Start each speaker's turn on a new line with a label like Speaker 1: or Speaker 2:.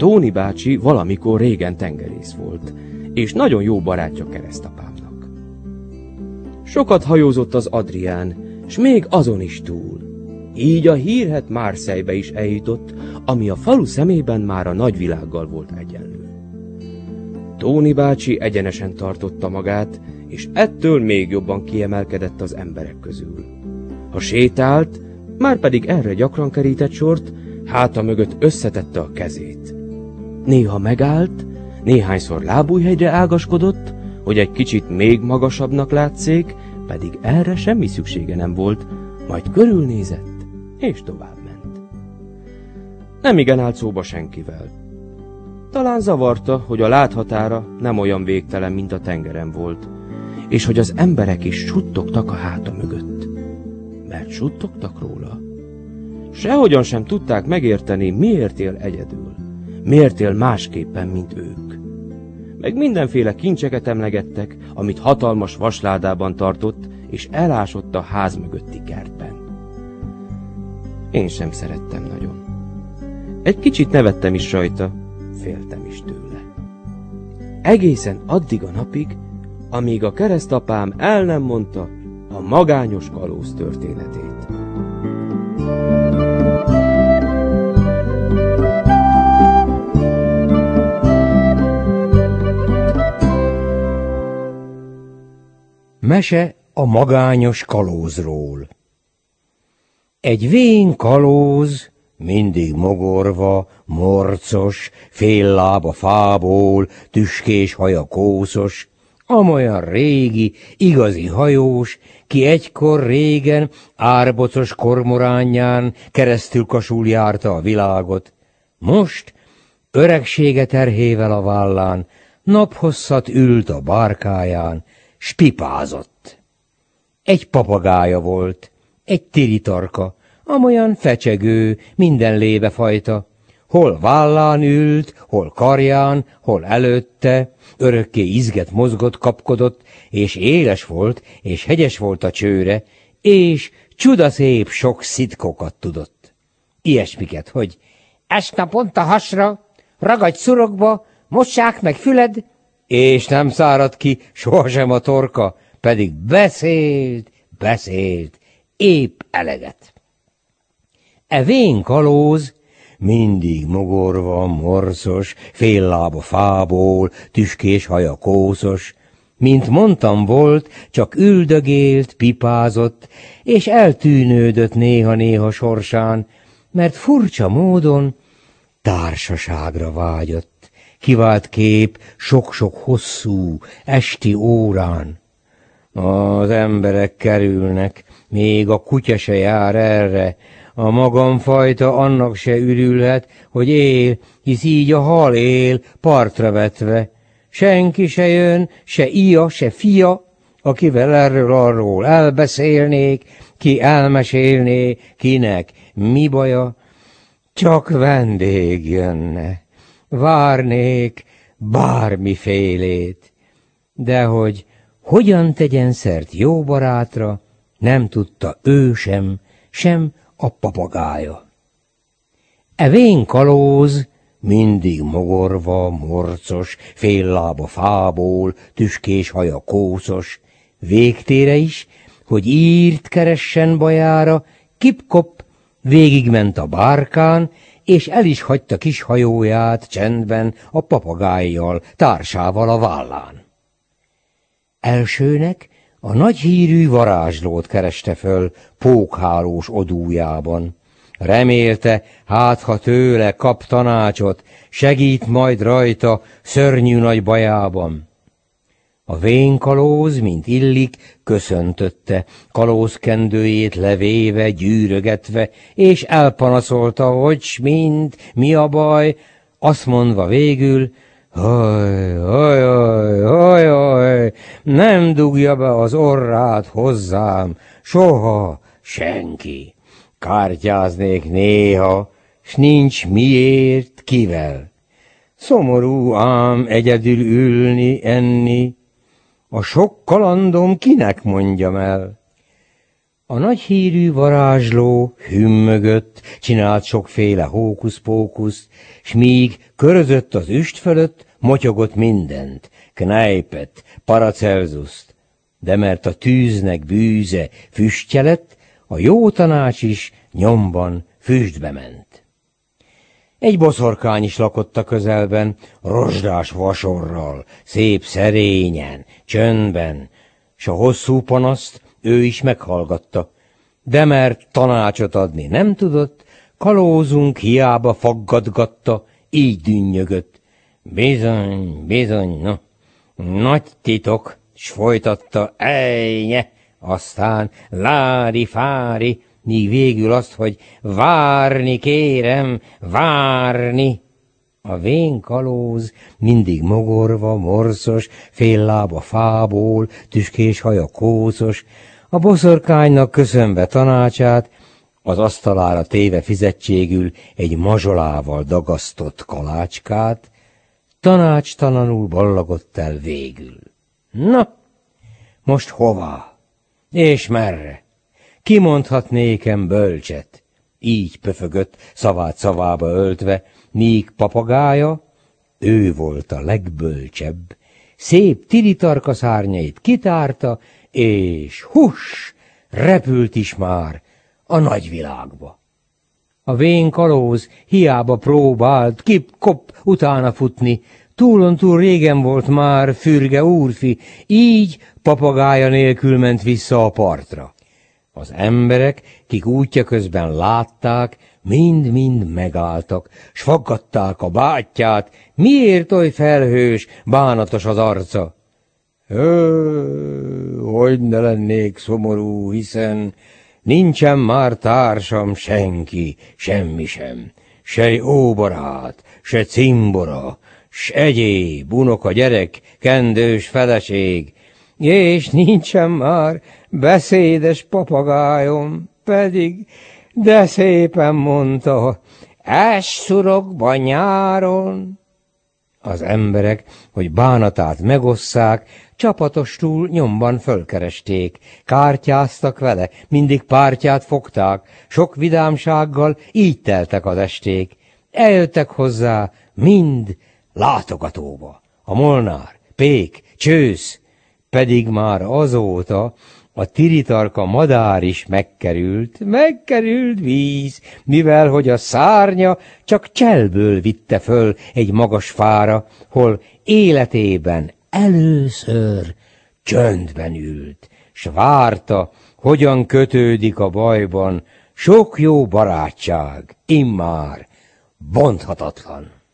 Speaker 1: Tóni bácsi valamikor régen tengerész volt, és nagyon jó barátja keresztapámnak. Sokat hajózott az Adrián, s még azon is túl. Így a hírhedt Marseille-be is eljutott, ami a falu szemében már a nagyvilággal volt egyenlő. Tóni bácsi egyenesen tartotta magát, és ettől még jobban kiemelkedett az emberek közül. Ha sétált, már pedig erre gyakran kerített sort, háta mögött összetette a kezét. Néha megállt, néhányszor lábújhegyre ágaskodott, hogy egy kicsit még magasabbnak látszék, pedig erre semmi szüksége nem volt, majd körülnézett, és továbbment. Nemigen állt szóba senkivel. Talán zavarta, hogy a láthatára nem olyan végtelen, mint a tengeren volt, és hogy az emberek is suttogtak a háta mögött. Mert suttogtak róla. Sehogyan sem tudták megérteni, miért él egyedül, miért él másképpen, mint ők. Meg mindenféle kincseket emlegettek, amit hatalmas vasládában tartott, és elásott a ház mögötti kertben. Én sem szerettem nagyon. Egy kicsit nevettem is rajta, féltem is tőle. Egészen addig a napig, amíg a keresztapám el nem mondta a magányos kalóz történetét.
Speaker 2: Mese a magányos kalózról. Egy vén kalóz, mindig mogorva, morcos, fél lába fából, tüskés haja kószos, amolyan régi, igazi hajós, ki egykor régen árbocos kormoránján keresztül kasul járta a világot. Most öregsége terhével a vállán, naphosszat ült a bárkáján, s pipázott. Egy papagája volt, egy tiritarka, amolyan fecsegő, minden lévefajta. Hol vállán ült, hol karján, hol előtte, örökké izget mozgott, kapkodott, és éles volt, és hegyes volt a csőre, és csudaszép sok szitkokat tudott. Ilyesmiket, hogy est naponta hasra, ragadj szurokba, mossák meg füled, és nem szárad ki sohasem a torka, pedig beszélt, épp eleget. E vén kalóz, mindig mogorva, morcos, fél lába fából, tüskés haja kószos, mint mondtam volt, csak üldögélt, pipázott, és eltűnődött néha-néha sorsán, mert furcsa módon társaságra vágyott. Kivált kép sok-sok hosszú, esti órán. Az emberek kerülnek, még a kutya se jár erre, a magamfajta annak se ürülhet, hogy él, hisz így a hal él, partra vetve. Senki se jön, se ia, se fia, akivel erről-arról elbeszélnék, ki elmesélné, kinek mi baja, csak vendég jönne. Várnék bármifélét, de hogy hogyan tegyen szert jó barátra, nem tudta ő sem a papagája. E vén kalóz, mindig mogorva, morcos, fél lába fából, tüskés haja kószos, végtére is, hogy írt keressen bajára, kip-kop, végigment a bárkán, és el is hagyta kis hajóját csendben a papagájjal, társával a vállán. Elsőnek a nagy hírű varázslót kereste föl pókhálós odújában. Remélte, hát ha tőle kap tanácsot, segít majd rajta szörnyű nagy bajában. A vén kalóz, mint illik, köszöntötte, kalózkendőjét levéve, gyűrögetve, és elpanaszolta, hogy mi a baj, azt mondva végül, haj, nem dugja be az orrát hozzám, soha senki. Kártyáznék néha, s nincs miért, kivel. Szomorú ám egyedül ülni, enni, a sok kalandom kinek mondjam el? A nagy hírű varázsló hümmögött, csinált sokféle hókusz-pókuszt, s míg körözött az üst fölött, motyogott mindent, Kneippet, Paracelsust, de mert a tűznek bűze füstje lett, a jó tanács is nyomban füstbe ment. Egy boszorkány is lakott a közelben, rozsdás vasorral, szép szerényen, csöndben, s a hosszú panaszt ő is meghallgatta, de mert tanácsot adni nem tudott, kalózunk hiába faggatgatta, így dünnyögött. Bizony, bizony, na, nagy titok, s folytatta, ejnye, aztán lári-fári, míg végül azt, hogy várni kérem, várni. A vén kalóz mindig mogorva, morcos, fél lába fából, tüskés haja kócos, a boszorkánynak köszönve tanácsát, az asztalára téve fizetségül egy mazsolával dagasztott kalácskát, tanácstalanul ballagott el végül. Na, most hová? És merre? Ki mondhat nékem bölcset? Így pöfögött, szavát szavába öltve, míg papagája, ő volt a legbölcsebb, szép tiritarka szárnyait kitárta, és hus, repült is már a nagyvilágba. A vén kalóz hiába próbált kip-kop utána futni, túlontúl régen volt már fürge úrfi, így papagája nélkül ment vissza a partra. Az emberek, kik útja közben látták, mind-mind megálltak, s faggatták a bátyját, miért oly felhős, bánatos az arca. Hogy ne lennék szomorú, hiszen nincsen már társam senki, semmi sem, se óbarát, se cimbora, s egyéb unoka gyerek, kendős feleség, és nincsen már beszédes papagájom, pedig de szépen mondta, esszurokban nyáron. Az emberek, hogy bánatát megosszák, csapatostul nyomban fölkeresték, kártyáztak vele, mindig pártját fogták, sok vidámsággal így teltek az esték. Eljöttek hozzá mind látogatóba, a Molnár, Pék, Csősz, pedig már azóta a tiritarka madár is megkerült víz, mivel hogy a szárnya csak cselből vitte föl egy magas fára, hol életében először csöndben ült, s várta, hogyan kötődik a bajban sok jó barátság, immár bonthatatlan.